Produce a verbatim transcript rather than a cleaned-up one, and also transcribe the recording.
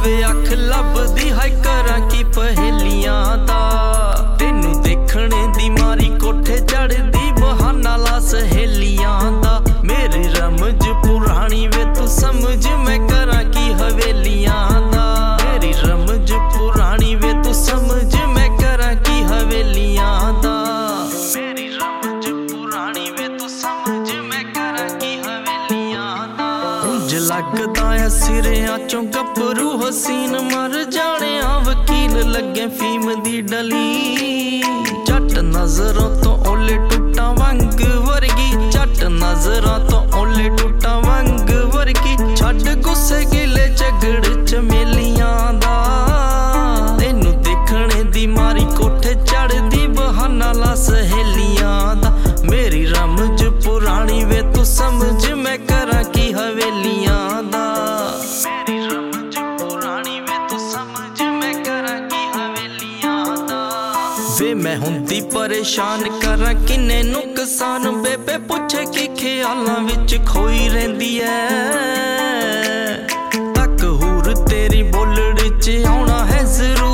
ਵੇ ਅੱਖ ਲੱਭਦੀ ਹੈ ਕਰਾਂ ਕੀ ਪਹੇਲੀਆਂ ਦਾ। ਤੈਨੂੰ ਦੇਖਣੇ ਦੀ ਮਾਰੀ ਕੋਠੇ ਚੜਦੀ ਬਹਾਨਾ ਲਾ ਸਹੇਲੀਆਂ ਦਾ। ਮੇਰੀ ਰਮਜ ਪੁਰਾਣੀ ਵੇ ਤੂੰ ਸਮਝ ਮੈਂ ਕਰਾਂ ਕੀ ਹਵੇਲੀਆਂ ਦਾ। ਮੇਰੀ ਰਮਜ ਪੁਰਾਣੀ ਵੇ ਤੂੰ ਸਮਝ ਮੈਂ ਕਰਾਂ ਕੀ ਹਵੇਲੀਆਂ ਦਾ। ਮੇਰੀ ਰਮਜ ਪੁਰਾਣੀ ਵੇ ਤੂੰ ਸਮਝ ਮੈਂ ਕਰਾਂ ਕੀ ਹਵੇਲੀਆਂ ਦਾ। ਉਂਝ ਲੱਗਦਾ ਐ ਸਿਰਿਆਂ ਚੋਂ ਗੱਭਰੂ ਹਸੀਨ ਮਰ ਜਾਣਿਆ ਵਕੀਲ ਲੱਗੇ ਫੀਮ ਦੀ ਡਲੀ। ਜੱਟ ਨਜ਼ਰਾਂ ਤੋਂ ਓਲੇ ਟੁੱਟਾਂ ਵਾਂਗ ਵਰਗੀ, ਜੱਟ ਨਜ਼ਰਾਂ ਤੋਂ ਓਲੇ ਟੁੱਟਾਂ ਵਾਂਗ ਵਰਗੀ। ਛੱਡ ਗੁੱਸੇ ਗਿਲੇ ਝਗੜ ਚਮੇਲੀਆਂ ਦਾ। ਤੈਨੂੰ ਦੇਖਣੇ ਦੀ ਮਾਰੀ ਕੋਠੇ ਚੜਦੀ ਬਹਾਨਾ ਲਾ ਸਹੇਲੀਆਂ ਦਾ। ਮੇਰੀ ਰਮਜ ਪੁਰਾਣੀ ਵੇ ਤੂੰ ਸਮਝ ਮੈਂ ਕਰਾਂ ਕੀ ਹਵੇਲੀਆਂ ਦਾ। ਮੇਰੀ ਰਮਜ ਪੁਰਾਣੀ ਵੇ ਤੂੰ ਸਮਝ ਮੈਂ ਕਰਾਂ ਕੀ ਹਵੇਲੀਆਂ ਦਾ। ਵੇ ਮੈਂ ਹੁੰਦੀ ਪਰੇਸ਼ਾਨ ਕਰਾਂ ਕਿੰਨੇ ਨੁਕਸਾਨ। ਬੇਬੇ ਪੁੱਛੇ ਕੀ ਖਿਆਲਾਂ ਵਿੱਚ ਖੋਈ ਰਹਿੰਦੀ ਐ। ਤੱਕ ਹੂਰ ਤੇਰੀ ਬੋਲੜ ਚ ਆਉਣਾ ਹੈ ਜ਼ਰੂਰ।